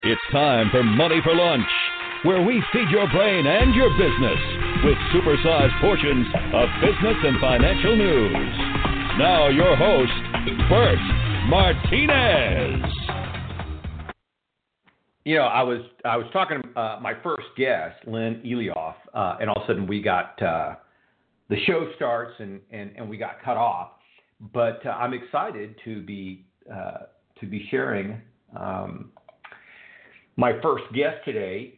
It's time for Money for Lunch, where we feed your brain and your business with supersized portions of business and financial news. Now your host, Bert Martinez. You know, I was talking to my first guest, Lynn Elioff, and all of a sudden we got the show starts and we got cut off. But I'm excited to be sharing my first guest today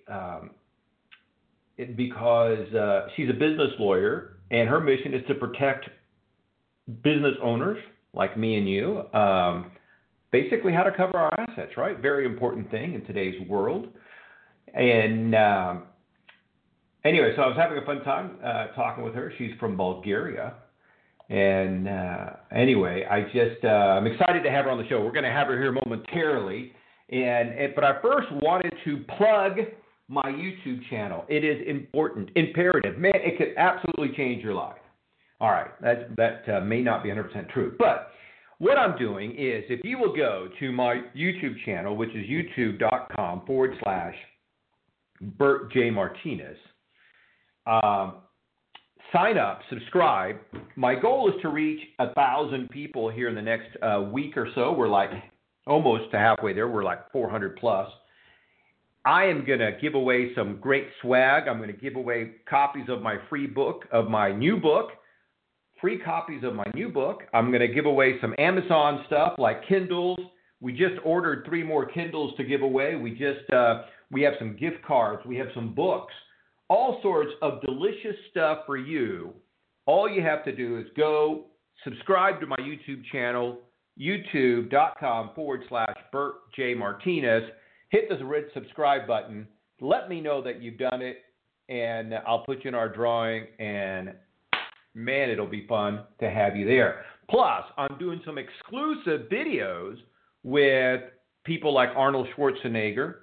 because she's a business lawyer, and her mission is to protect business owners like me and you. Basically, how to cover our assets, right? Very important thing in today's world. And anyway, so I was having a fun time talking with her. She's from Bulgaria. And anyway, I'm excited to have her on the show. We're going to have her here momentarily. But I first wanted to plug my YouTube channel. It is important, imperative. Man, it could absolutely change your life. All right, that may not be 100% true. But what I'm doing is, if you will go to my YouTube channel, which is youtube.com/Bert J. Martinez, sign up, subscribe. My goal is to reach 1,000 people here in the next week or so. We're like almost to halfway there. We're like 400 plus. I am going to give away some great swag. I'm going to give away copies of my free book, of my new book. Free copies of my new book. I'm going to give away some Amazon stuff like Kindles. We just ordered 3 more Kindles to give away. We have some gift cards. We have some books. All sorts of delicious stuff for you. All you have to do is go subscribe to my YouTube channel, youtube.com/Bert J. Martinez. Hit the red subscribe button. Let me know that you've done it, and I'll put you in our drawing, and man, it'll be fun to have you there. Plus, I'm doing some exclusive videos with people like Arnold Schwarzenegger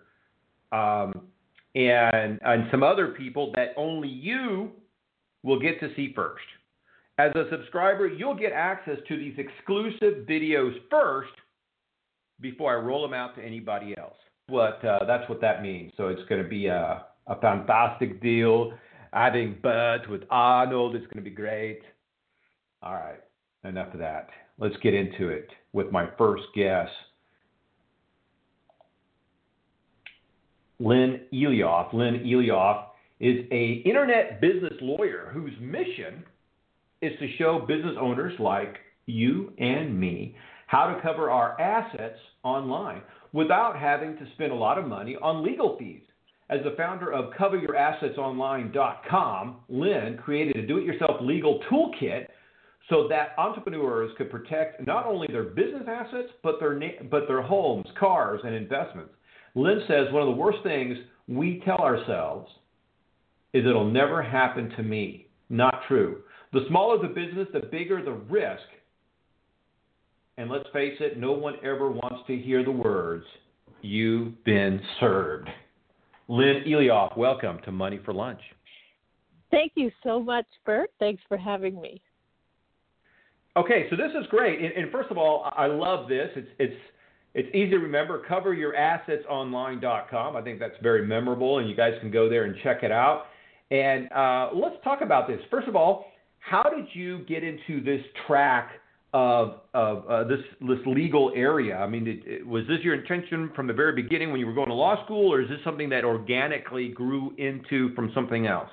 and some other people that only you will get to see first. As a subscriber, you'll get access to these exclusive videos first before I roll them out to anybody else. That's what that means. So it's going to be a fantastic deal. Adding Bert with Arnold is going to be great. All right, enough of that. Let's get into it with my first guest, Lynn Elioff. Lynn Elioff is an internet business lawyer whose mission is to show business owners like you and me how to cover our assets online without having to spend a lot of money on legal fees. As the founder of CoverYourAssetsOnline.com, Lynn created a do-it-yourself legal toolkit so that entrepreneurs could protect not only their business assets, but their homes, cars, and investments. Lynn says one of the worst things we tell ourselves is it'll never happen to me. Not true. The smaller the business, the bigger the risk. And let's face it, no one ever wants to hear the words, "You've been served." Lynn Elioff, welcome to Money for Lunch. Thank you so much, Bert. Thanks for having me. Okay, so this is great. And first of all, I love this. It's easy to remember, CoverYourAssetsOnline.com. I think that's very memorable, and you guys can go there and check it out. And let's talk about this. First of all, how did you get into this track of this legal area? I mean, was this your intention from the very beginning when you were going to law school, or is this something that organically grew into from something else?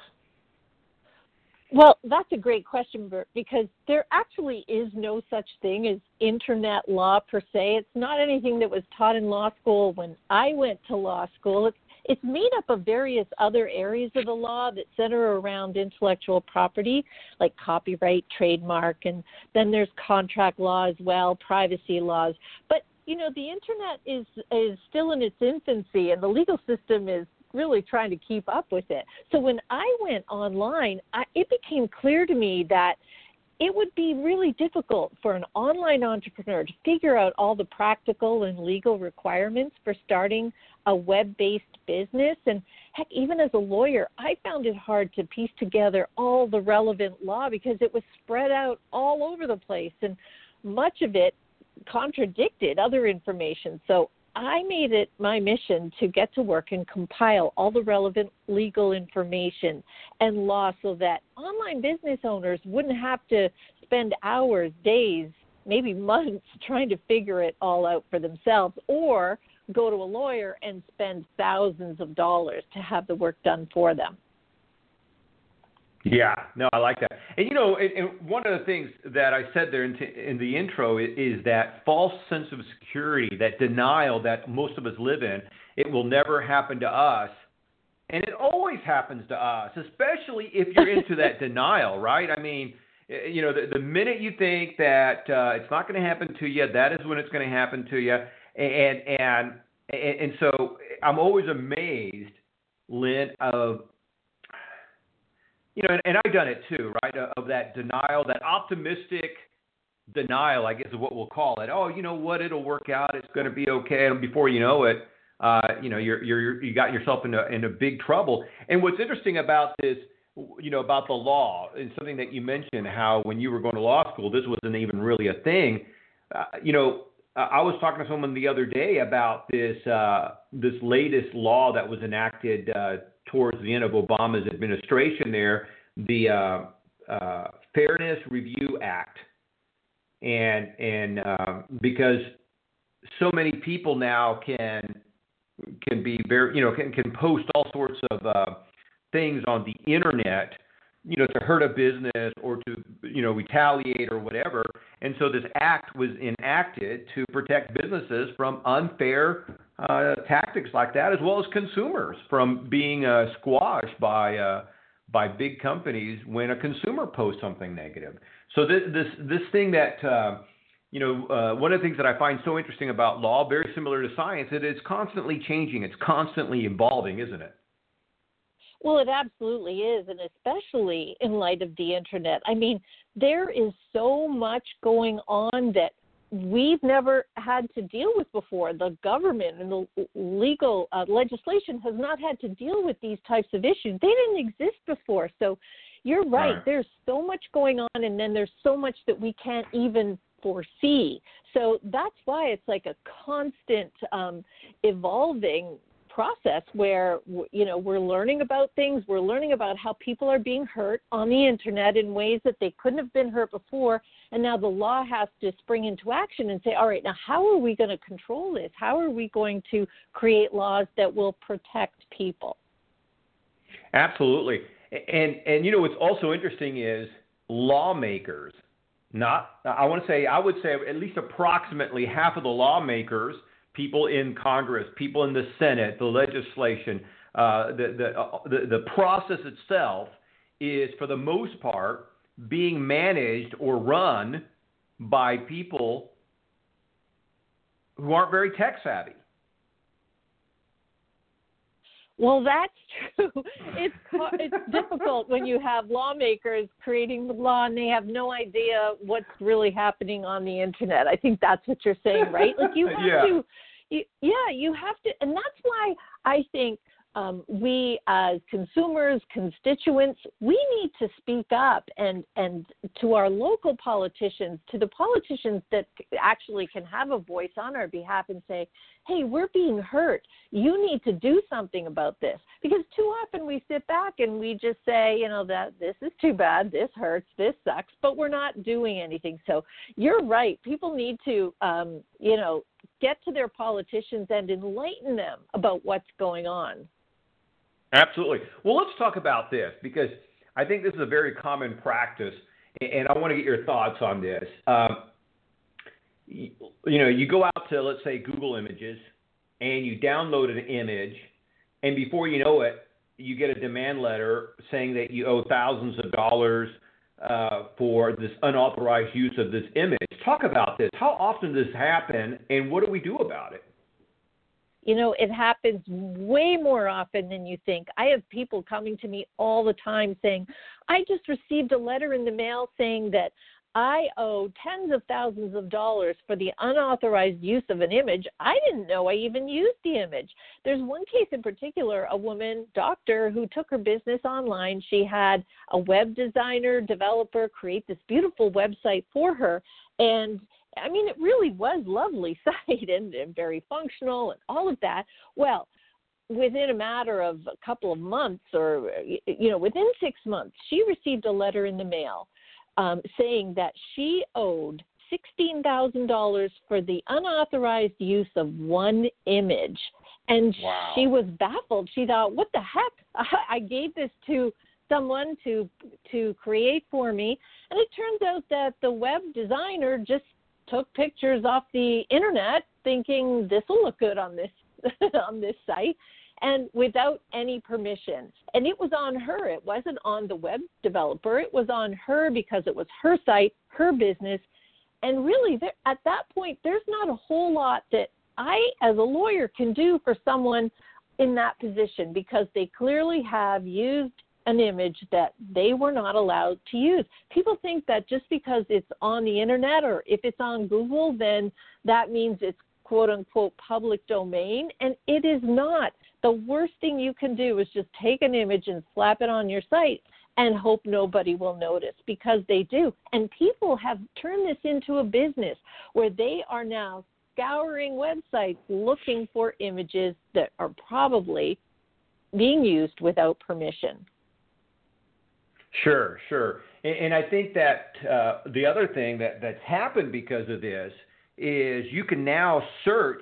Well, that's a great question, Bert, because there actually is no such thing as internet law per se. It's not anything that was taught in law school when I went to law school. It's made up of various other areas of the law that center around intellectual property, like copyright, trademark, and then there's contract law as well, privacy laws. But, you know, the internet is still in its infancy, and the legal system is really trying to keep up with it. So when I went online, it became clear to me that it would be really difficult for an online entrepreneur to figure out all the practical and legal requirements for starting a web-based business. And heck, even as a lawyer, I found it hard to piece together all the relevant law because it was spread out all over the place, and much of it contradicted other information. So I made it my mission to get to work and compile all the relevant legal information and law so that online business owners wouldn't have to spend hours, days, maybe months trying to figure it all out for themselves, or go to a lawyer and spend thousands of dollars to have the work done for them. Yeah, no, I like that. And, and one of the things that I said there in the intro is that false sense of security, that denial that most of us live in. It will never happen to us. And it always happens to us, especially if you're into that denial, right? I mean, the minute you think that it's not going to happen to you, that is when it's going to happen to you. And so I'm always amazed, Lynn, of and I've done it too, right? Of that denial, that optimistic denial, I guess is what we'll call it. Oh, you know what? It'll work out. It's going to be okay. And before you know it, you got yourself into big trouble. And what's interesting about this, about the law, and something that you mentioned, how when you were going to law school, this wasn't even really a thing. I was talking to someone the other day about this latest law that was enacted towards the end of Obama's administration there, the Fairness Review Act. And because so many people now can be very, can post all sorts of things on the internet, to hurt a business or to, retaliate or whatever. And so this act was enacted to protect businesses from unfair tactics like that, as well as consumers from being squashed by big companies when a consumer posts something negative. So this thing that, one of the things that I find so interesting about law, very similar to science, it is constantly changing. It's constantly evolving, isn't it? Well, it absolutely is, and especially in light of the internet. I mean, there is so much going on that we've never had to deal with before. The government and the legal legislation has not had to deal with these types of issues. They didn't exist before. So you're right. There's so much going on, and then there's so much that we can't even foresee. So that's why it's like a constant evolving process where, we're learning about things. We're learning about how people are being hurt on the internet in ways that they couldn't have been hurt before. And now the law has to spring into action and say, all right, now how are we going to control this? How are we going to create laws that will protect people? Absolutely. And what's also interesting is lawmakers, I would say at least approximately half of the lawmakers, people in Congress, people in the Senate, the legislation, the process itself is, for the most part, being managed or run by people who aren't very tech savvy. Well, that's true. It's difficult when you have lawmakers creating the law and they have no idea what's really happening on the internet. I think that's what you're saying, right? Like you have to. You have to, and that's why I think we as consumers, constituents, we need to speak up and to our local politicians, to the politicians that actually can have a voice on our behalf and say, hey, we're being hurt. You need to do something about this. Because too often we sit back and we just say, that this is too bad, this hurts, this sucks, but we're not doing anything. So you're right. People need to, get to their politicians and enlighten them about what's going on. Absolutely. Well, let's talk about this, because I think this is a very common practice, and I want to get your thoughts on this. You go out to, let's say, Google Images, and you download an image, and before you know it, you get a demand letter saying that you owe thousands of dollars for this unauthorized use of this image. Talk about this. How often does this happen, and what do we do about it? It happens way more often than you think. I have people coming to me all the time saying, I just received a letter in the mail saying that I owe tens of thousands of dollars for the unauthorized use of an image. I didn't know I even used the image. There's one case in particular, a woman, doctor, who took her business online. She had a web designer, developer create this beautiful website for her, and I mean, it really was lovely site and very functional and all of that. Well, within a matter of a couple of months or, within 6 months, she received a letter in the mail saying that she owed $16,000 for the unauthorized use of one image. And Wow. She was baffled. She thought, what the heck? I gave this to someone to create for me. And it turns out that the web designer just took pictures off the internet thinking this will look good on this on this site, and without any permission. And it was on her. It wasn't on the web developer. It was on her because it was her site, her business. And really, at that point, there's not a whole lot that I, as a lawyer, can do for someone in that position, because they clearly have used an image that they were not allowed to use. People think that just because it's on the internet or if it's on Google, then that means it's quote unquote public domain, and it is not. The worst thing you can do is just take an image and slap it on your site and hope nobody will notice, because they do. And people have turned this into a business where they are now scouring websites looking for images that are probably being used without permission. Sure. And I think that the other thing that's happened because of this is you can now search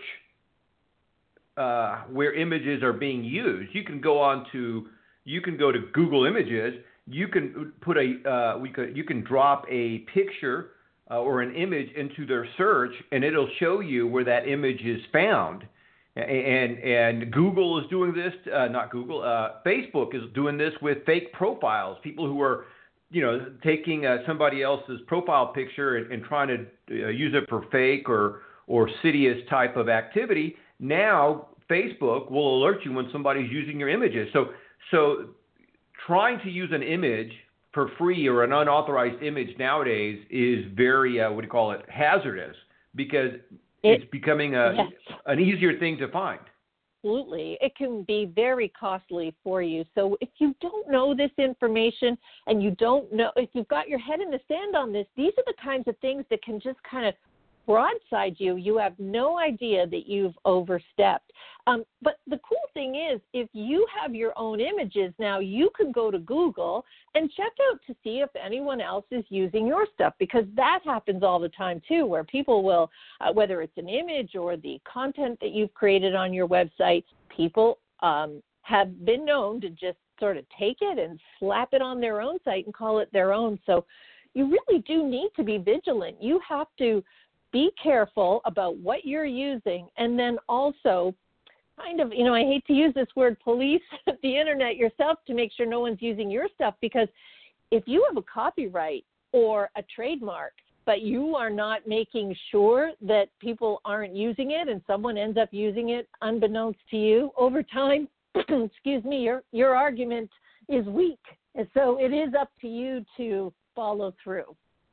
where images are being used. You can go to Google Images. You can put you can drop a picture or an image into their search, and it'll show you where that image is found. And Google is doing this, not Google, Facebook is doing this with fake profiles, people who are, taking somebody else's profile picture and trying to use it for fake or insidious type of activity. Now, Facebook will alert you when somebody's using your images. So trying to use an image for free or an unauthorized image nowadays is very, hazardous, because it's becoming an easier thing to find. Absolutely. It can be very costly for you. So if you don't know this information and you don't know, if you've got your head in the sand on this, these are the kinds of things that can just kind of broadside you. You have no idea that you've overstepped. But the cool thing is, if you have your own images now, you can go to Google and check out to see if anyone else is using your stuff, because that happens all the time too, where people will, whether it's an image or the content that you've created on your website, people have been known to just sort of take it and slap it on their own site and call it their own. So you really do need to be vigilant. You have to be careful about what you're using, and then also kind of, I hate to use this word, police the internet yourself to make sure no one's using your stuff, because if you have a copyright or a trademark, but you are not making sure that people aren't using it and someone ends up using it unbeknownst to you over time, excuse me, your argument is weak. And so it is up to you to follow through.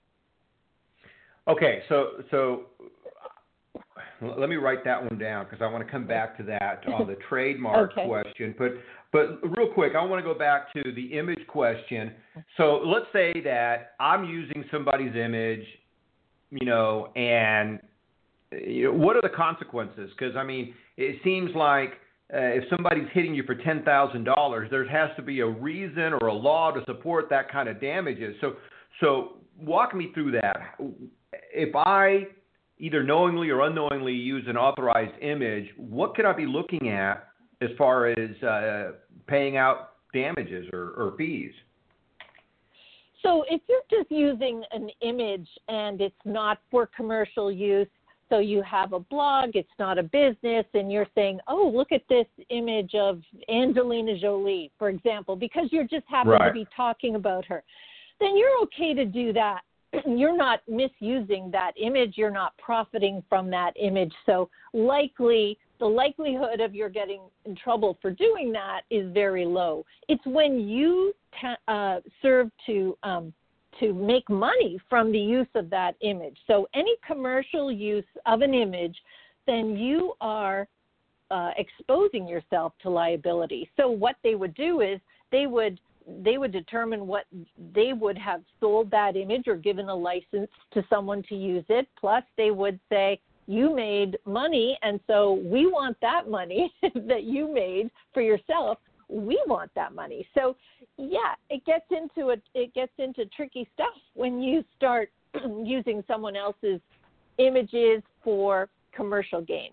Okay, so let me write that one down, because I want to come back to that on the trademark question. But real quick, I want to go back to the image question. So let's say that I'm using somebody's image, and what are the consequences? Because, it seems like if somebody's hitting you for $10,000, there has to be a reason or a law to support that kind of damages. So walk me through that. If I either knowingly or unknowingly use an authorized image, what could I be looking at as far as paying out damages or fees? So if you're just using an image and it's not for commercial use, so you have a blog, it's not a business, and you're saying, oh, look at this image of Angelina Jolie, for example, because you're just happen to be talking about her, then you're okay to do that. You're not misusing that image. You're not profiting from that image. So the likelihood of you're getting in trouble for doing that is very low. It's when you serve to make money from the use of that image. So any commercial use of an image, then you are exposing yourself to liability. So what they would do is they would they would determine what they would have sold that image or given a license to someone to use it. Plus, they would say, you made money, and so we want that money that you made for yourself. We want that money. So, yeah, it gets into tricky stuff when you start using someone else's images for commercial gain.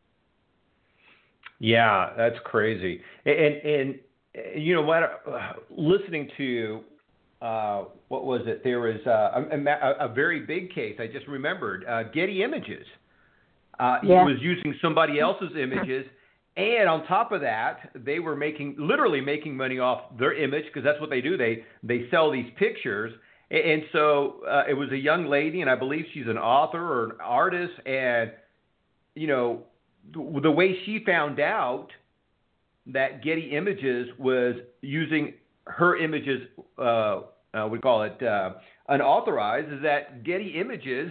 Yeah, that's crazy. And you know what? Listening to what was it? There was a very big case. I just remembered Getty Images. He was using somebody else's images, and on top of that, they were literally making money off their image, because that's what they do. They sell these pictures, and so it was a young lady, and I believe she's an author or an artist, and you know, the way she found out that Getty Images was using her images, we call it unauthorized, is that Getty Images,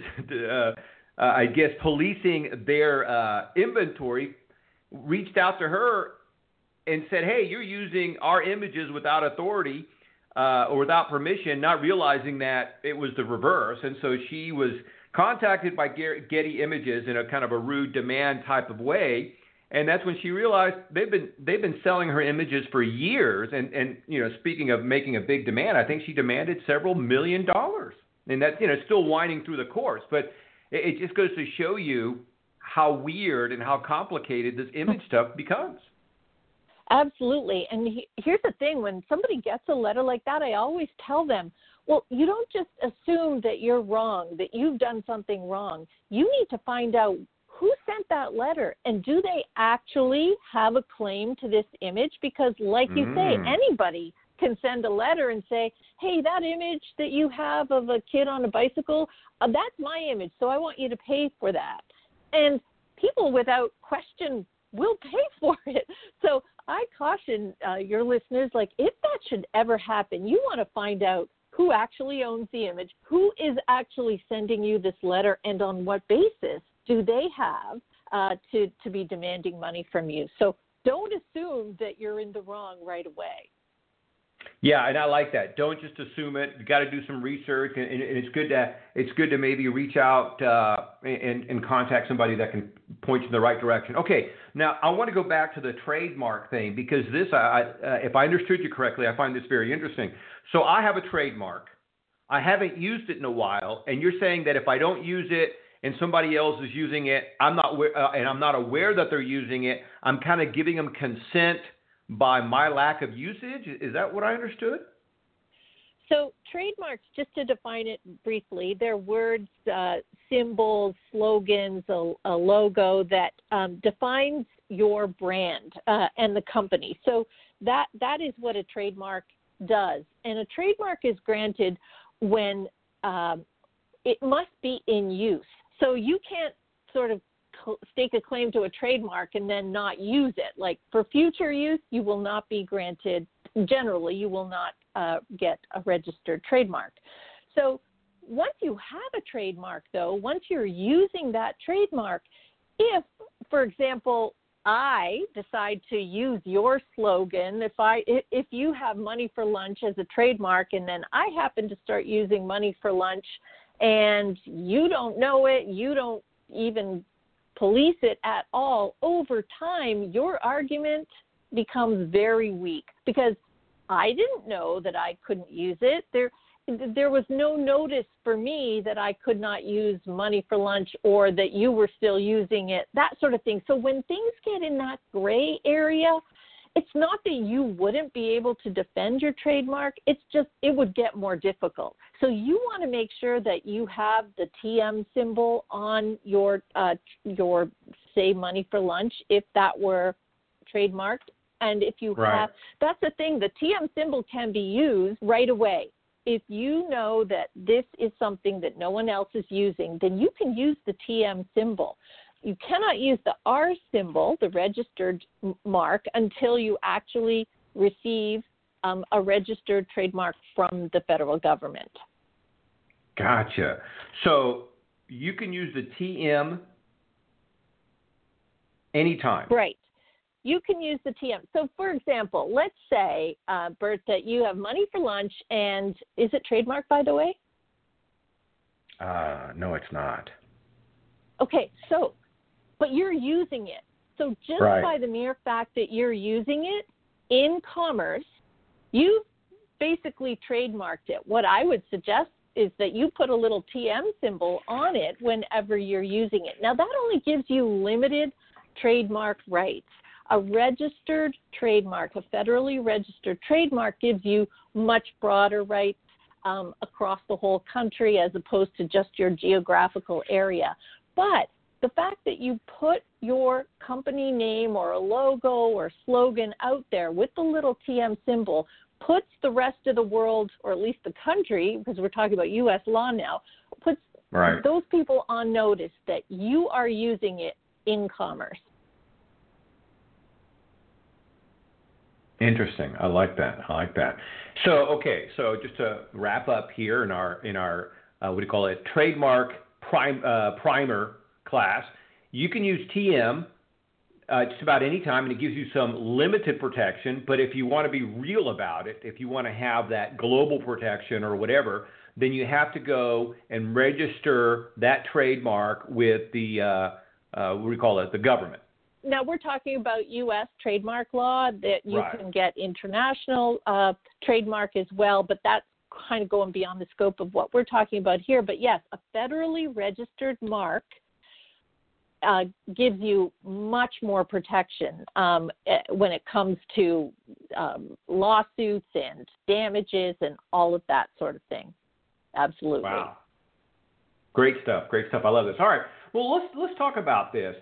I guess policing their inventory, reached out to her and said, hey, you're using our images without authority or without permission, not realizing that it was the reverse. And so she was contacted by Getty Images in a kind of a rude demand type of way. And that's when she realized they've been selling her images for years. And you know, speaking of making a big demand, I think she demanded several $1 million. And that's, you know, still winding through the courts. But it just goes to show you how weird and how complicated this image stuff becomes. Absolutely. And here's the thing. When somebody gets a letter like that, I always tell them, well, you don't just assume that you're wrong, that you've done something wrong. You need to find out who sent that letter, and do they actually have a claim to this image? Because like you say, anybody can send a letter and say, hey, that image that you have of a kid on a bicycle, that's my image, so I want you to pay for that. And people without question will pay for it. So I caution your listeners, like, if that should ever happen, you want to find out who actually owns the image, who is actually sending you this letter, and on what basis do they have to be demanding money from you. So don't assume that you're in the wrong right away. Yeah, and I like that. Don't just assume it. You got to do some research, and it's good to maybe reach out and contact somebody that can point you in the right direction. Okay, now I want to go back to the trademark thing, because this, if I understood you correctly, I find this very interesting. So I have a trademark. I haven't used it in a while, and you're saying that if I don't use it and somebody else is using it, I'm not aware that they're using it, I'm kind of giving them consent by my lack of usage? Is that what I understood? So trademarks, just to define it briefly, they're words, symbols, slogans, a logo that defines your brand and the company. So that is what a trademark does. And a trademark is granted when it must be in use. So you can't sort of stake a claim to a trademark and then not use it. Like, for future use, you will not be granted, generally, you will not get a registered trademark. So once you have a trademark, though, once you're using that trademark, if, for example, I decide to use your slogan, if you have money for lunch as a trademark, and then I happen to start using money for lunch and you don't know it, you don't even police it at all, over time, your argument becomes very weak, because I didn't know that I couldn't use it. There was no notice for me that I could not use money for lunch, or that you were still using it, that sort of thing. So when things get in that gray area, it's not that you wouldn't be able to defend your trademark. It's just it would get more difficult. So you want to make sure that you have the TM symbol on your say, money for lunch, if that were trademarked. And if you have, that's the thing, the TM symbol can be used right away. If you know that this is something that no one else is using, then you can use the TM symbol. You cannot use the R symbol, the registered mark, until you actually receive a registered trademark from the federal government. Gotcha. So you can use the TM anytime. Right. you can use the TM. So, for example, let's say, Bert, that you have money for lunch, and is it trademarked, by the way? No, it's not. Okay, so, but you're using it. So just Right. by the mere fact that you're using it in commerce, you basically trademarked it. What I would suggest is that you put a little TM symbol on it whenever you're using it. Now, that only gives you limited trademark rights. A registered trademark, a federally registered trademark, gives you much broader rights across the whole country as opposed to just your geographical area. But the fact that you put your company name or a logo or slogan out there with the little TM symbol puts the rest of the world, or at least the country, because we're talking about U.S. law now, puts Right. those people on notice that you are using it in commerce. Interesting. I like that. So, okay. So just to wrap up here in our what do you call it? Trademark primer class. You can use TM just about any time, and it gives you some limited protection. But if you want to be real about it, if you want to have that global protection or whatever, then you have to go and register that trademark with the what do you call it? The government. Now, we're talking about U.S. trademark law, that you Right. can get international trademark as well, but that's kind of going beyond the scope of what we're talking about here. But yes, a federally registered mark gives you much more protection when it comes to lawsuits and damages and all of that sort of thing. Absolutely. Wow. Great stuff. I love this. All right. Well, let's talk about this.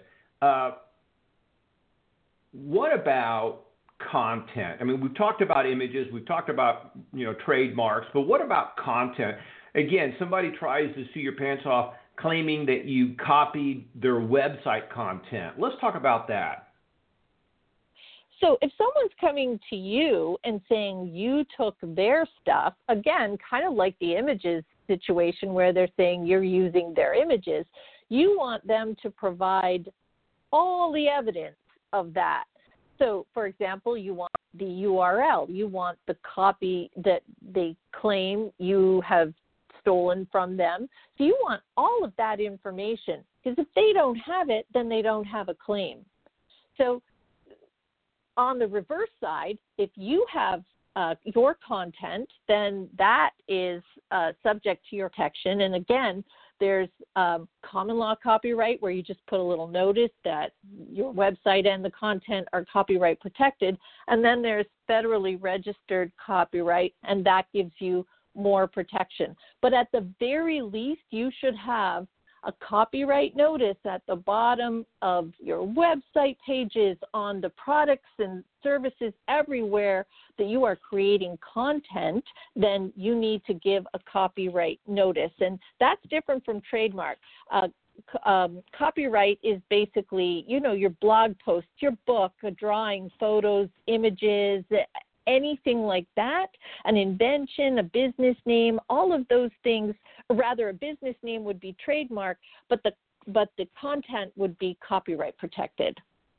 What about content? I mean, we've talked about images, we've talked about, trademarks, but what about content? Again, somebody tries to see your pants off claiming that you copied their website content. Let's talk about that. So if someone's coming to you and saying you took their stuff, again, kind of like the images situation where they're saying you're using their images, you want them to provide all the evidence of that. So, for example, you want the URL. You want the copy that they claim you have stolen from them. So you want all of that information, because if they don't have it, then they don't have a claim. So on the reverse side, if you have your content, then that is subject to your protection. And again, there's common law copyright, where you just put a little notice that your website and the content are copyright protected. And then there's federally registered copyright, and that gives you more protection. But at the very least, you should have a copyright notice at the bottom of your website pages, on the products and services everywhere that you are creating content. Then you need to give a copyright notice. And that's different from trademark. Copyright is basically, your blog post, your book, a drawing, photos, images, anything like that, an invention, a business name, all of those things. Rather, a business name would be trademark, but the content would be copyright protected.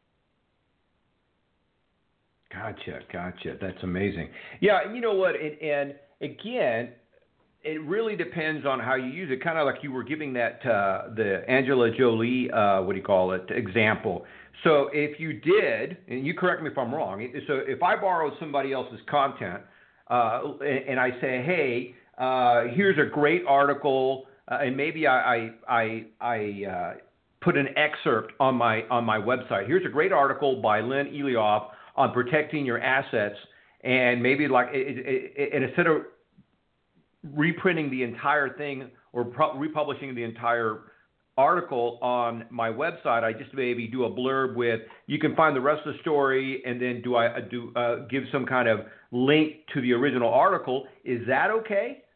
Gotcha. That's amazing. Yeah, you know what? And again, it really depends on how you use it. Kind of like you were giving that the Angela Jolie, example. So if you did, and you correct me if I'm wrong, so if I borrowed somebody else's content and I say, hey, here's a great article, and maybe I put an excerpt on my website. Here's a great article by Lynn Elioff on protecting your assets, and maybe and instead of reprinting the entire thing or republishing the entire article on my website, I just maybe do a blurb with, you can find the rest of the story, and then give some kind of link to the original article. Is that okay?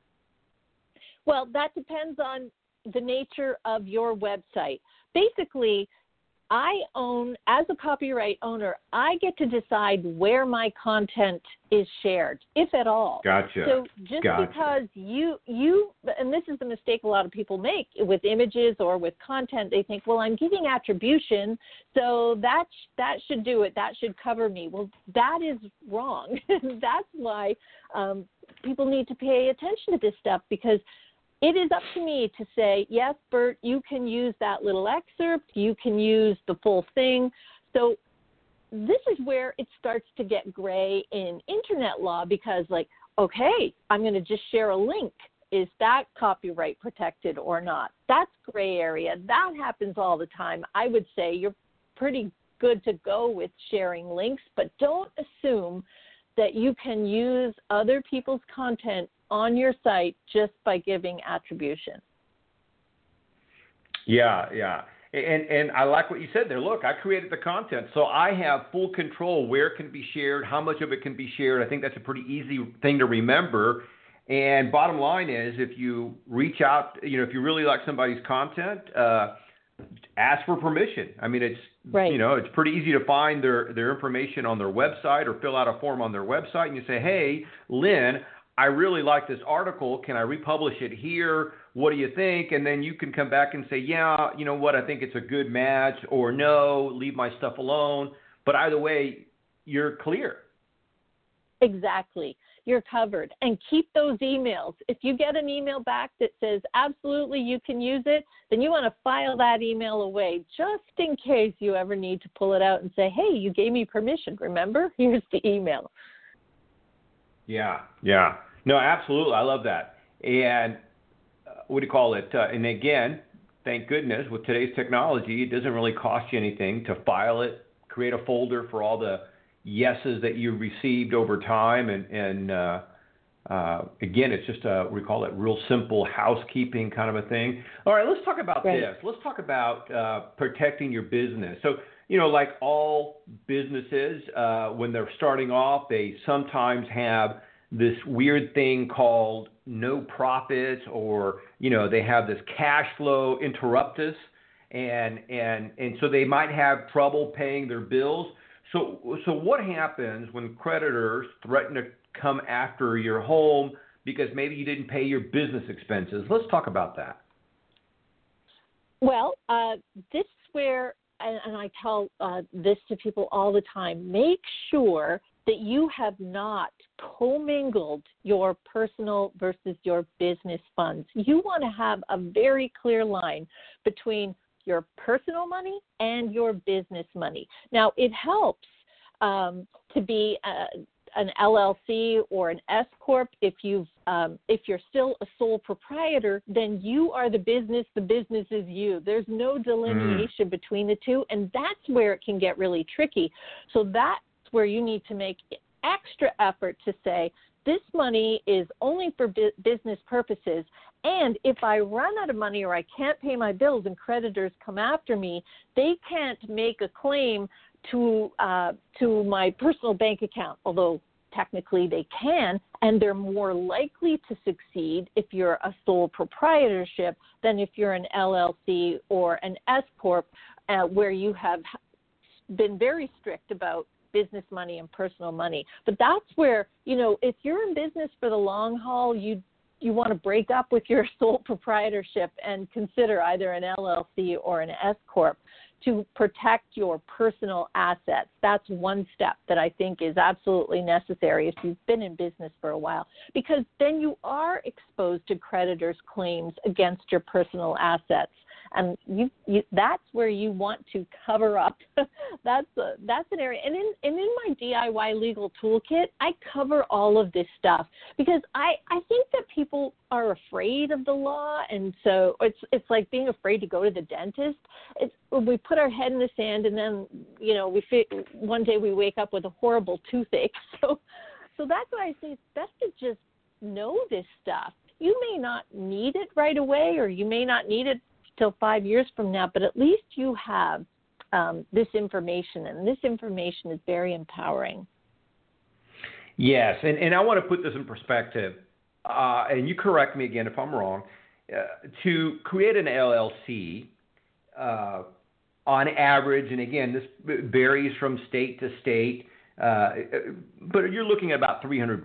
Well, that depends on the nature of your website. Basically, I own, as a copyright owner, I get to decide where my content is shared, if at all. Gotcha. So just because you, and this is the mistake a lot of people make with images or with content, they think, well, I'm giving attribution, so that should do it. That should cover me. Well, that is wrong. That's why people need to pay attention to this stuff, because it is up to me to say, yes, Bert, you can use that little excerpt. You can use the full thing. So this is where it starts to get gray in internet law, because, like, okay, I'm going to just share a link. Is that copyright protected or not? That's gray area. That happens all the time. I would say you're pretty good to go with sharing links, but don't assume that you can use other people's content on your site just by giving attribution. Yeah. And I like what you said there. Look, I created the content, so I have full control where it can be shared, how much of it can be shared. I think that's a pretty easy thing to remember. And bottom line is, if you reach out, if you really like somebody's content, ask for permission. I mean, it's right. It's pretty easy to find their information on their website, or fill out a form on their website, and you say, hey, Lynn, I really like this article. Can I republish it here? What do you think? And then you can come back and say, yeah, you know what? I think it's a good match, or no, leave my stuff alone. But either way, you're clear. Exactly. You're covered. And keep those emails. If you get an email back that says, absolutely, you can use it, then you want to file that email away, just in case you ever need to pull it out and say, hey, you gave me permission. Remember? Here's the email. Yeah. No, absolutely. I love that. And what do you call it? And again, thank goodness, with today's technology, it doesn't really cost you anything to file it, create a folder for all the yeses that you received over time. And again, it's just we call it real simple housekeeping kind of a thing. All right, let's talk about this. Let's talk about protecting your business. So, like all businesses, when they're starting off, they sometimes have this weird thing called no profits, or they have this cash flow interruptus, and so they might have trouble paying their bills. So what happens when creditors threaten to come after your home because maybe you didn't pay your business expenses? Let's talk about that. Well, this is where, and I tell this to people all the time, make sure that you have not commingled your personal versus your business funds. You want to have a very clear line between your personal money and your business money. Now, it helps to be an LLC or an S corp. If you're still a sole proprietor, then you are the business is you. There's no delineation between the two, and that's where it can get really tricky. So that's where you need to make extra effort to say, this money is only for business purposes, and if I run out of money or I can't pay my bills and creditors come after me, they can't make a claim to my personal bank account, although technically they can, and they're more likely to succeed if you're a sole proprietorship than if you're an LLC or an S corp, where you have been very strict about business money and personal money. But that's where, if you're in business for the long haul, you want to break up with your sole proprietorship and consider either an LLC or an S corp to protect your personal assets. That's one step that I think is absolutely necessary if you've been in business for a while, because then you are exposed to creditors' claims against your personal assets. And that's where you want to cover up. That's an area. And in my DIY legal toolkit, I cover all of this stuff, because I think that people are afraid of the law, and so it's like being afraid to go to the dentist. We put our head in the sand, and then one day we wake up with a horrible toothache. So that's why I say it's best to just know this stuff. You may not need it right away, or you may not need it till 5 years from now, but at least you have this information, and this information is very empowering. Yes, and I want to put this in perspective, and you correct me again if I'm wrong. To create an LLC, on average, and again, this varies from state to state, but you're looking at about $300.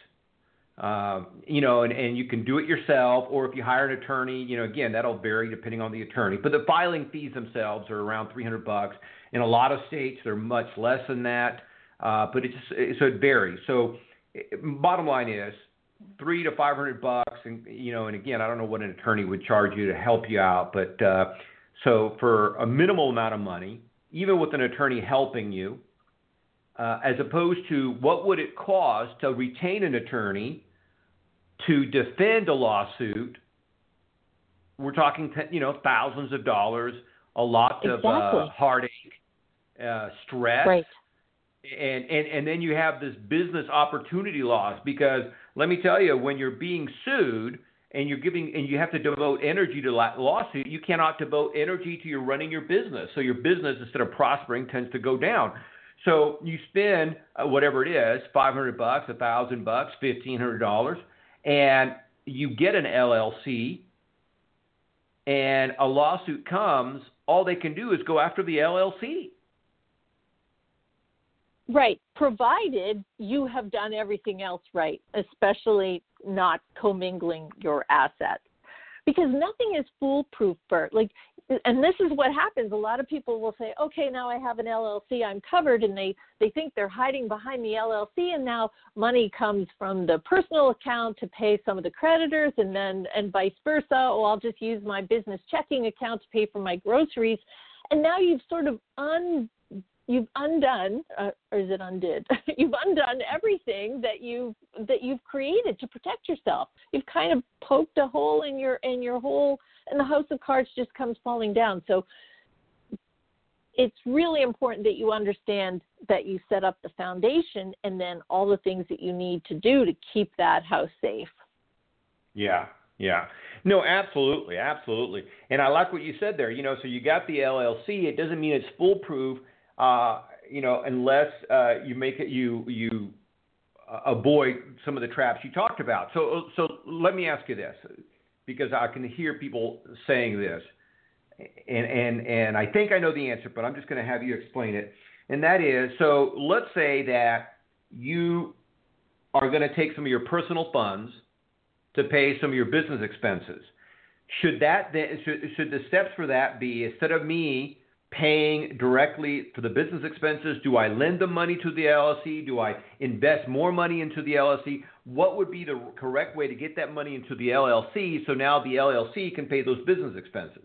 And you can do it yourself, or if you hire an attorney, again, that'll vary depending on the attorney. But the filing fees themselves are around $300. In a lot of states, they're much less than that, but so it varies. So, bottom line is $300 to $500, and again, I don't know what an attorney would charge you to help you out, but so for a minimal amount of money, even with an attorney helping you, as opposed to what would it cost to retain an attorney to defend a lawsuit, we're talking, thousands of dollars, a lot of heartache, stress. Right. And then you have this business opportunity loss, because let me tell you, when you're being sued and you have to devote energy to that lawsuit, you cannot devote energy to running your business. So your business, instead of prospering, tends to go down. So you spend whatever it is, $500, $1,000, $1,500, and you get an LLC, and a lawsuit comes. All they can do is go after the LLC. Right, provided you have done everything else right, especially not commingling your assets. Because nothing is foolproof, Bert. And this is what happens. A lot of people will say, okay, now I have an LLC, I'm covered, and they think they're hiding behind the LLC, and now money comes from the personal account to pay some of the creditors, and vice versa. Oh, I'll just use my business checking account to pay for my groceries. And now you've sort of you've undone, or is it undid? You've undone everything that you've created to protect yourself. You've kind of poked a hole in your hole, and the house of cards just comes falling down. So it's really important that you understand that you set up the foundation, and then all the things that you need to do to keep that house safe. Yeah. No, absolutely. And I like what you said there. So you got the LLC. It doesn't mean it's foolproof. Unless you avoid some of the traps you talked about. So let me ask you this, because I can hear people saying this, and I think I know the answer, but I'm just going to have you explain it. And that is, so let's say that you are going to take some of your personal funds to pay some of your business expenses. Should the steps for that be, instead of me paying directly for the business expenses, do I lend the money to the LLC? Do I invest more money into the LLC? What would be the correct way to get that money into the LLC, so now the LLC can pay those business expenses?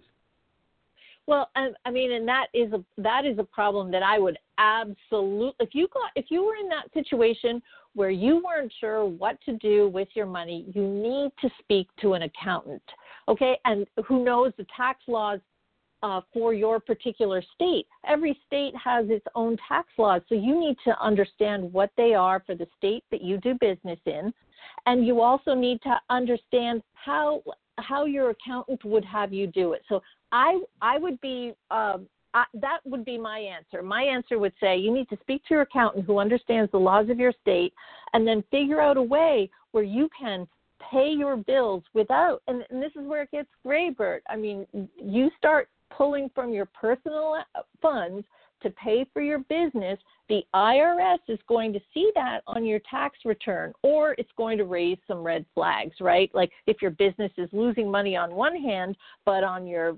Well, I mean, and that is a problem that I would absolutely, if you were in that situation where you weren't sure what to do with your money, you need to speak to an accountant, okay? And who knows the tax laws for your particular state. Every state has its own tax laws, so you need to understand what they are for the state that you do business in, and you also need to understand how your accountant would have you do it. So I would be that would be my answer. My answer would say you need to speak to your accountant who understands the laws of your state, and then figure out a way where you can pay your bills without, and this is where it gets gray, Bert. I mean, you start pulling from your personal funds to pay for your business, the IRS is going to see that on your tax return, or it's going to raise some red flags, right? Like if your business is losing money on one hand, but on your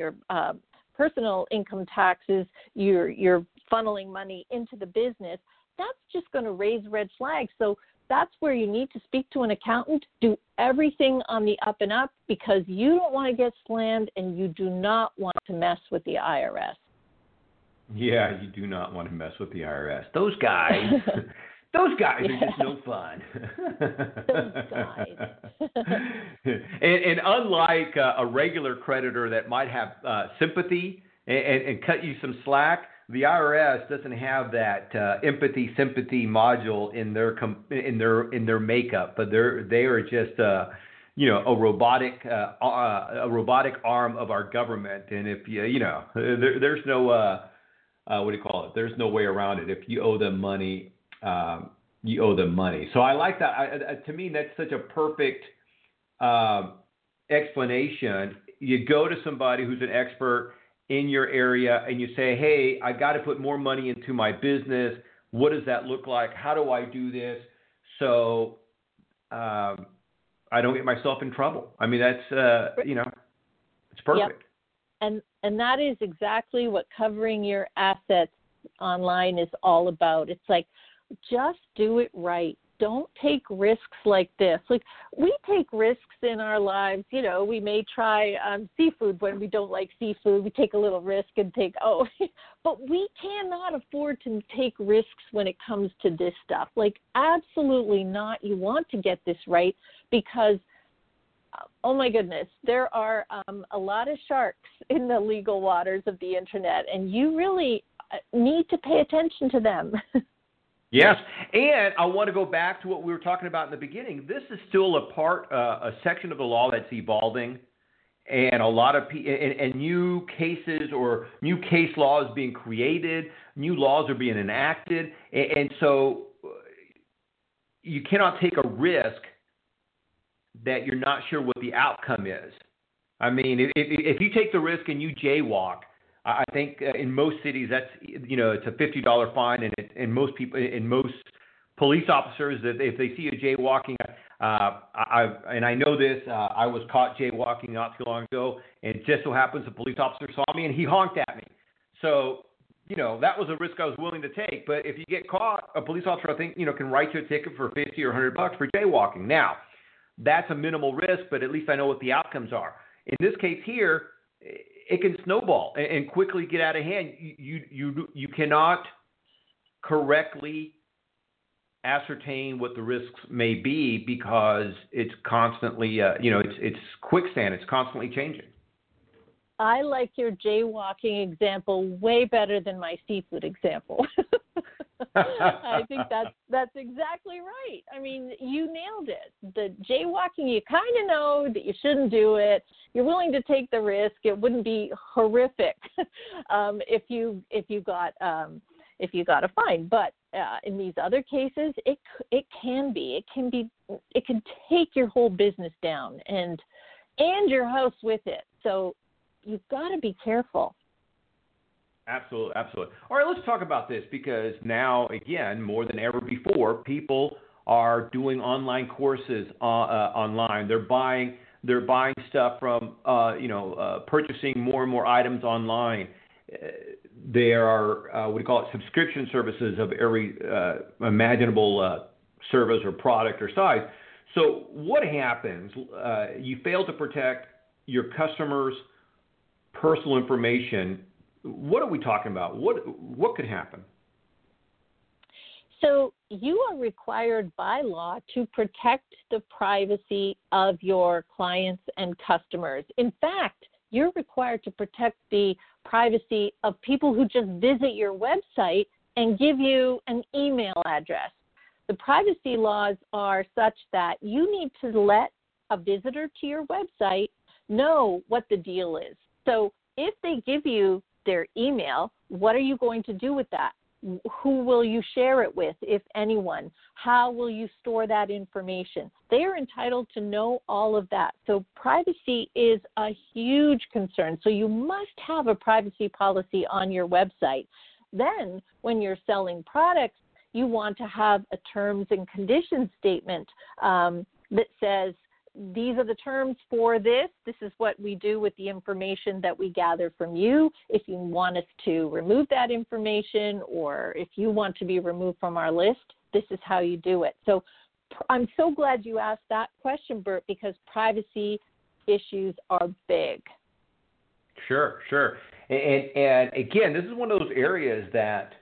personal income taxes, you're funneling money into the business, that's just going to raise red flags. So that's where you need to speak to an accountant, do everything on the up and up, because you don't want to get slammed and you do not want to mess with the IRS. Yeah, you do not want to mess with the IRS. Those guys are just no fun. Those guys. and unlike a regular creditor that might have sympathy and cut you some slack, the IRS doesn't have that empathy sympathy module in their makeup, but they are just a robotic arm of our government. And if there's no what do you call it? There's no way around it. If you owe them money, you owe them money. So I like that. To me, that's such a perfect explanation. You go to somebody who's an expert in your area and you say, hey, I got to put more money into my business. What does that look like? How do I do this so I don't get myself in trouble? I mean, that's, it's perfect. Yep. And that is exactly what covering your assets online is all about. It's like, just do it right. Don't take risks like this. Like, we take risks in our lives. You know, we may try seafood when we don't like seafood. We take a little risk and but we cannot afford to take risks when it comes to this stuff. Like, absolutely not. You want to get this right because, oh my goodness, there are a lot of sharks in the legal waters of the internet, and you really need to pay attention to them. Yes, and I want to go back to what we were talking about in the beginning. This is still a section of the law that's evolving, and a lot of and new cases or new case laws being created, new laws are being enacted, and so you cannot take a risk that you're not sure what the outcome is. I mean, if you take the risk and you jaywalk, I think in most cities that's it's a $50 fine, and most police officers that if they see you jaywalking, I know this. I was caught jaywalking not too long ago, and it just so happens a police officer saw me and he honked at me. So that was a risk I was willing to take. But if you get caught, a police officer I think can write you a ticket for $50 or $100 for jaywalking. Now, that's a minimal risk, but at least I know what the outcomes are. In this case here, it can snowball and quickly get out of hand. You cannot correctly ascertain what the risks may be because it's constantly, it's quicksand. It's constantly changing. I like your jaywalking example way better than my seafood example. I think that's exactly right. I mean, you nailed it. The jaywalking, you kind of know that you shouldn't do it. You're willing to take the risk. It wouldn't be horrific if you got a fine. But in these other cases, it can be. It can take your whole business down and your house with it. So you've got to be careful. Absolutely. All right, let's talk about this because now, again, more than ever before, people are doing online courses online. They're buying stuff from, purchasing more and more items online. There are, what do you call it, subscription services of every imaginable service or product or size. So what happens? You fail to protect your customers' personal information. What are we talking about? What could happen? So you are required by law to protect the privacy of your clients and customers. In fact, you're required to protect the privacy of people who just visit your website and give you an email address. The privacy laws are such that you need to let a visitor to your website know what the deal is. So if they give you their email, what are you going to do with that? Who will you share it with, if anyone? How will you store that information? They are entitled to know all of that. So privacy is a huge concern. So you must have a privacy policy on your website. Then when you're selling products, you want to have a terms and conditions statement that says, these are the terms for this. This is what we do with the information that we gather from you. If you want us to remove that information or if you want to be removed from our list, this is how you do it. So I'm so glad you asked that question, Bert, because privacy issues are big. Sure. And again, this is one of those areas that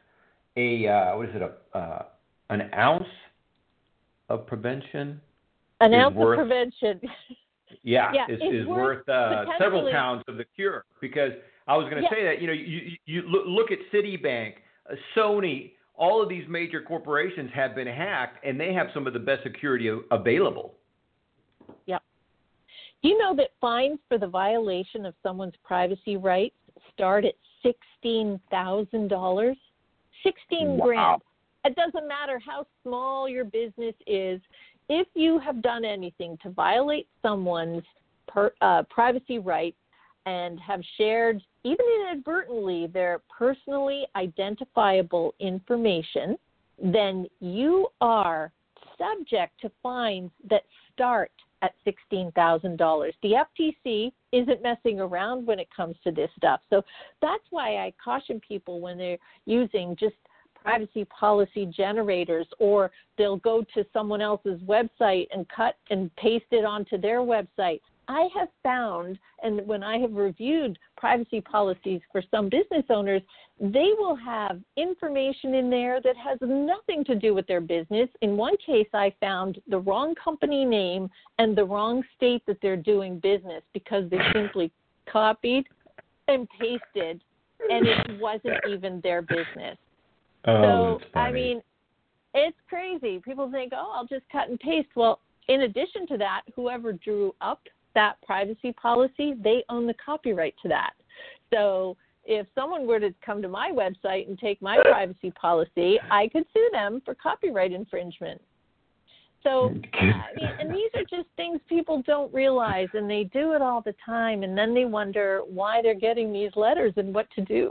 an ounce of prevention An ounce of prevention. Is worth several pounds of the cure. Because I was going to say that, you look at Citibank, Sony, all of these major corporations have been hacked, and they have some of the best security available. Yep. You know that fines for the violation of someone's privacy rights start at $16,000? 16 grand. It doesn't matter how small your business is. If you have done anything to violate someone's privacy rights and have shared even inadvertently, their personally identifiable information, then you are subject to fines that start at $16,000. The FTC isn't messing around when it comes to this stuff. So that's why I caution people when they're using just privacy policy generators, or they'll go to someone else's website and cut and paste it onto their website. I have found, and when I have reviewed privacy policies for some business owners, they will have information in there that has nothing to do with their business. In one case, I found the wrong company name and the wrong state that they're doing business because they simply copied and pasted, and it wasn't even their business. Oh, so, I mean, it's crazy. People think, oh, I'll just cut and paste. Well, in addition to that, whoever drew up that privacy policy, they own the copyright to that. So if someone were to come to my website and take my privacy policy, I could sue them for copyright infringement. So, I mean, and these are just things people don't realize, and they do it all the time, and then they wonder why they're getting these letters and what to do.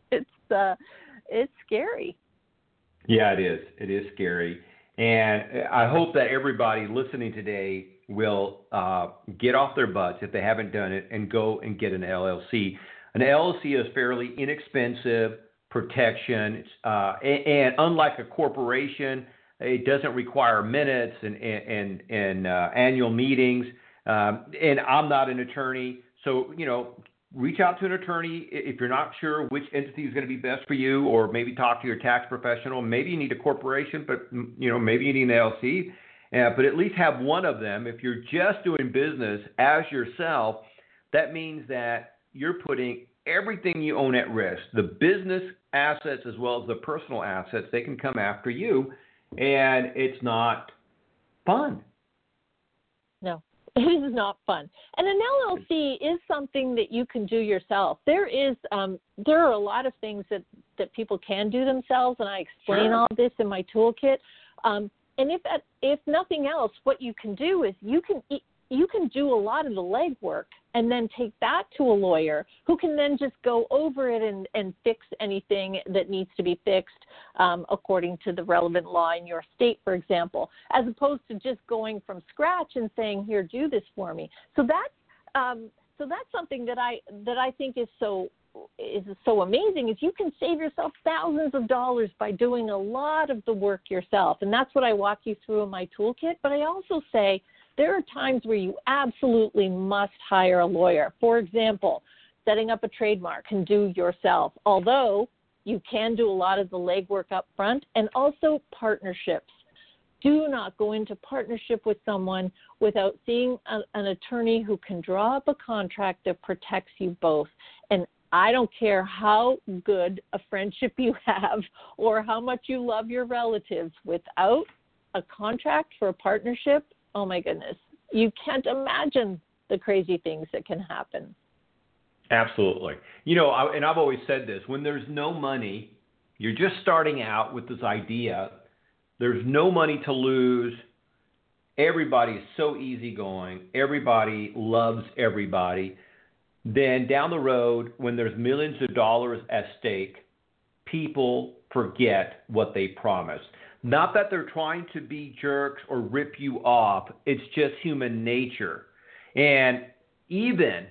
It's scary. Yeah, it is. It is scary. And I hope that everybody listening today will get off their butts if they haven't done it and go and get an LLC. An LLC is fairly inexpensive protection, and unlike a corporation, it doesn't require minutes and annual meetings. And I'm not an attorney, so reach out to an attorney if you're not sure which entity is going to be best for you, or maybe talk to your tax professional. Maybe you need a corporation, but maybe you need an LLC. But at least have one of them. If you're just doing business as yourself, that means that you're putting everything you own at risk. The business assets as well as the personal assets, they can come after you, and it's not fun. No. It is not fun. And an LLC is something that you can do yourself. There are a lot of things that people can do themselves, and I explain all this in my toolkit. And if nothing else, what you can do is you can do a lot of the legwork and then take that to a lawyer who can then just go over it and fix anything that needs to be fixed according to the relevant law in your state, for example, as opposed to just going from scratch and saying, here, do this for me. So that's something that I think is so amazing, is you can save yourself thousands of dollars by doing a lot of the work yourself. And that's what I walk you through in my toolkit. But I also say there are times where you absolutely must hire a lawyer. For example, setting up a trademark can do yourself, although you can do a lot of the legwork up front, and also partnerships. Do not go into partnership with someone without seeing an attorney who can draw up a contract that protects you both. And I don't care how good a friendship you have or how much you love your relatives, without a contract for a partnership, oh my goodness, you can't imagine the crazy things that can happen. Absolutely. And I've always said this, when there's no money, you're just starting out with this idea, there's no money to lose, everybody's so easygoing, everybody loves everybody. Then down the road, when there's millions of dollars at stake, people forget what they promised. Not that they're trying to be jerks or rip you off. It's just human nature. And even,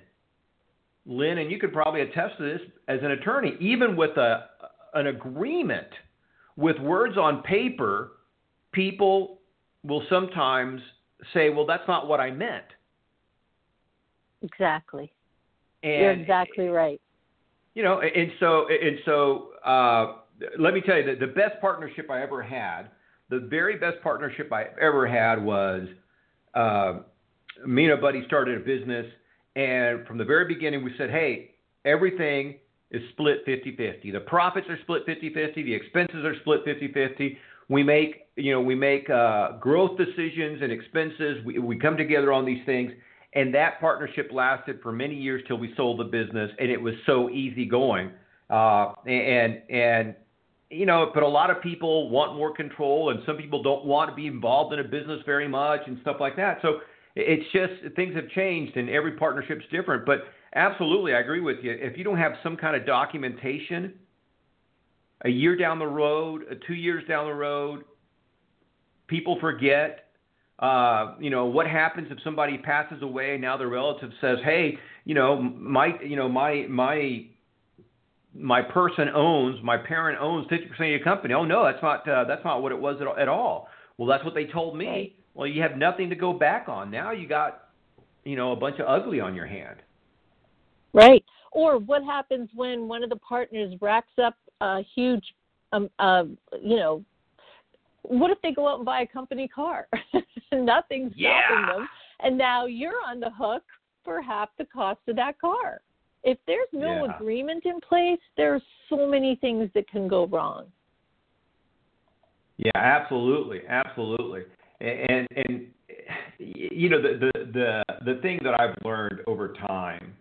Lynn, and you could probably attest to this as an attorney, even with an agreement with words on paper, people will sometimes say, well, that's not what I meant. Exactly. And, you're exactly right. And so let me tell you that the best partnership I ever had, the very best partnership I ever had was me and a buddy started a business, and from the very beginning we said, hey, everything is split 50-50. The profits are split 50-50. The expenses are split 50-50. We make growth decisions and expenses. We come together on these things. And that partnership lasted for many years till we sold the business, and it was so easy going. But a lot of people want more control, and some people don't want to be involved in a business very much and stuff like that. So it's just, things have changed, and every partnership's different. But Absolutely, I agree with you. If you don't have some kind of documentation, a year down the road, 2 years down the road, people forget. What happens if somebody passes away and now their relative says, "Hey, my parent owns 50% of your company." Oh no, that's not what it was at all. Well, that's what they told me. Right. Well, you have nothing to go back on. Now you got, a bunch of ugly on your hand. Right. Or what happens when one of the partners racks up a huge, what if they go out and buy a company car? Nothing's stopping them. And now you're on the hook for half the cost of that car. If there's no agreement in place, there are so many things that can go wrong. Yeah, absolutely. Absolutely. And the thing that I've learned over time,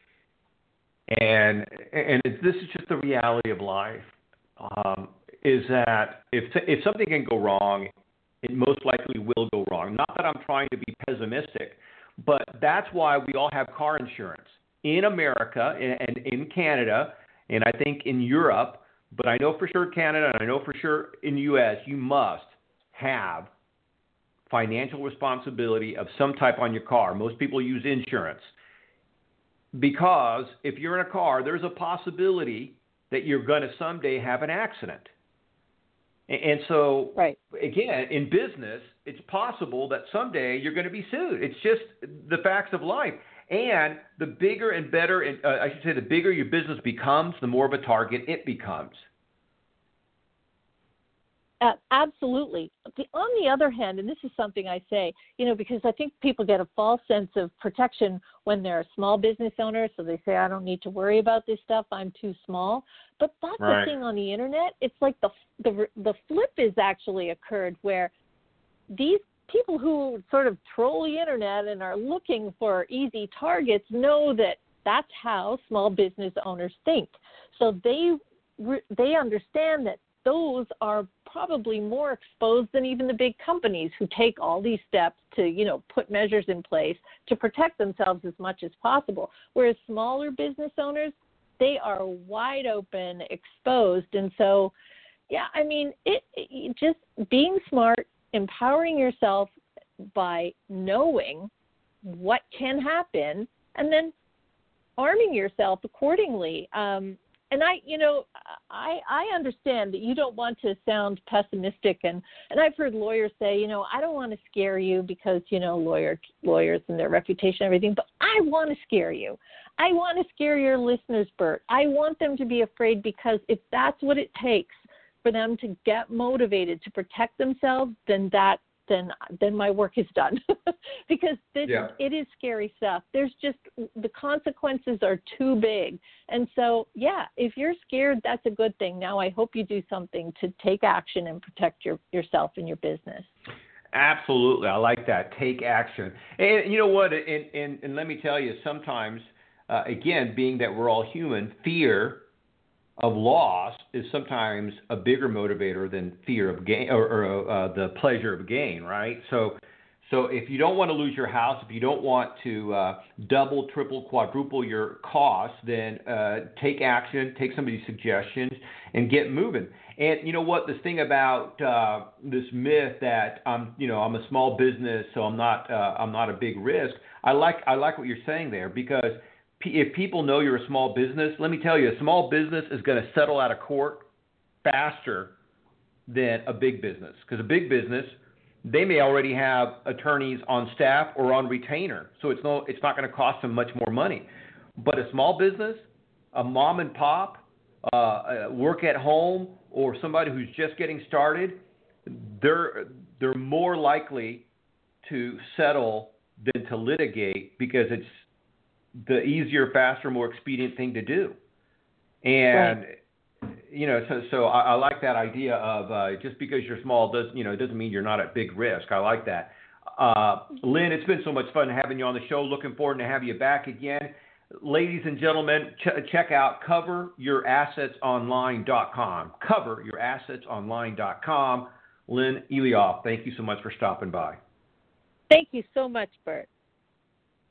and this is just the reality of life, is that if something can go wrong, it most likely will go wrong. Not that I'm trying to be pessimistic, but that's why we all have car insurance in America and in Canada, and I think in Europe, but I know for sure Canada and I know for sure in the U.S., you must have financial responsibility of some type on your car. Most people use insurance because if you're in a car, there's a possibility that you're going to someday have an accident. And so, Again, in business, it's possible that someday you're going to be sued. It's just the facts of life. And the bigger and better, the bigger your business becomes, the more of a target it becomes. Absolutely. On the other hand, and this is something I say, because I think people get a false sense of protection when they're a small business owner. So they say, I don't need to worry about this stuff. I'm too small. But that's the thing on the internet. It's like the flip is actually occurred where these people who sort of troll the internet and are looking for easy targets know that that's how small business owners think. So they understand that those are probably more exposed than even the big companies who take all these steps to, put measures in place to protect themselves as much as possible. Whereas smaller business owners, they are wide open, exposed. And so, it just being smart, empowering yourself by knowing what can happen and then arming yourself accordingly. And I understand that you don't want to sound pessimistic, and I've heard lawyers say, I don't want to scare you because, lawyers and their reputation and everything, but I want to scare you. I want to scare your listeners, Bert. I want them to be afraid because if that's what it takes for them to get motivated to protect themselves, then my work is done. Because it is scary stuff. There's just, the consequences are too big. And so, if you're scared, that's a good thing. Now I hope you do something to take action and protect yourself and your business. Absolutely. I like that. Take action. And you know what? And let me tell you, sometimes, again, being that we're all human, fear of loss is sometimes a bigger motivator than fear of gain or the pleasure of gain, right? So if you don't want to lose your house, if you don't want to double, triple, quadruple your costs, then take action, take somebody's suggestions, and get moving. And you know what? This thing about this myth that I'm a small business, so I'm not a big risk. I like what you're saying there, because if people know you're a small business, let me tell you, a small business is going to settle out of court faster than a big business. Because a big business, they may already have attorneys on staff or on retainer, so it's not going to cost them much more money. But a small business, a mom and pop, work at home, or somebody who's just getting started, they're more likely to settle than to litigate, because it's the easier, faster, more expedient thing to do. And, so I like that idea of just because you're small doesn't mean you're not at big risk. I like that. Lynn, it's been so much fun having you on the show. Looking forward to have you back again. Ladies and gentlemen, check out CoverYourAssetsOnline.com. CoverYourAssetsOnline.com. Lynn Elioff, thank you so much for stopping by. Thank you so much, Bert.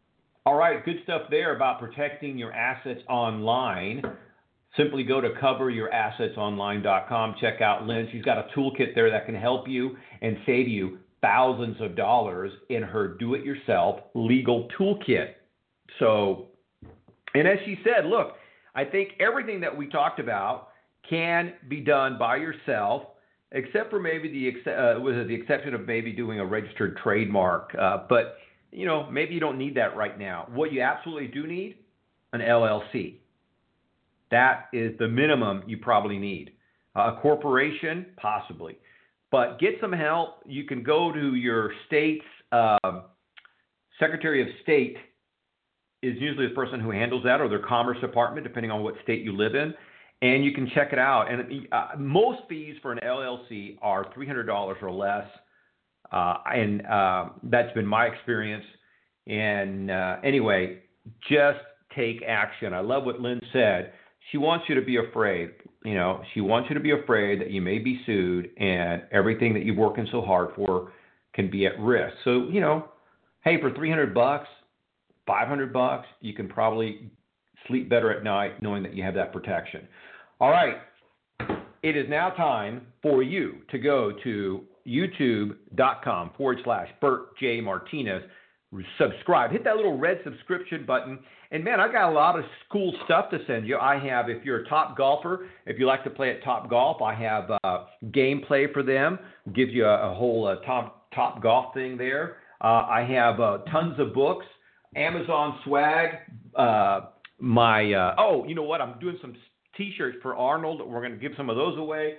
All right, good stuff there about protecting your assets online. Simply go to coveryourassetsonline.com. Check out Lynn. She's got a toolkit there that can help you and save you thousands of dollars in her do-it-yourself legal toolkit. So, and as she said, look, I think everything that we talked about can be done by yourself, except for maybe the exception of maybe doing a registered trademark. But, you know, maybe you don't need that right now. What you absolutely do need, an LLC. That is the minimum you probably need. A corporation, possibly. But get some help. You can go to your state's Secretary of State is usually the person who handles that, or their Commerce Department, depending on what state you live in. And you can check it out. And most fees for an LLC are $300 or less. And that's been my experience. And anyway, just take action. I love what Lynn said. She wants you to be afraid. You know, she wants you to be afraid that you may be sued and everything that you're working so hard for can be at risk. So, you know, hey, for $300, $500, you can probably sleep better at night knowing that you have that protection. All right. It is now time for you to go to youtube.com/Bert J. Martinez. Subscribe. Hit that little red subscription button. And, man, I got a lot of cool stuff to send you. I have, if you're a top golfer, if you like to play at Top Golf, I have gameplay for them. Gives you a whole top golf thing there. I have tons of books, Amazon swag. Oh, you know what? I'm doing some T-shirts for Arnold. We're going to give some of those away.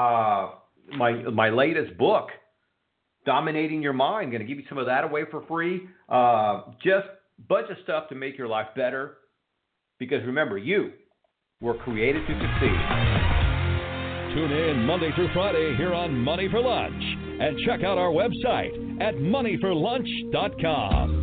My latest book, Dominating Your Mind, going to give you some of that away for free. Just a bunch of stuff to make your life better. Because remember, you were created to succeed. Tune in Monday through Friday here on Money for Lunch. And check out our website at moneyforlunch.com.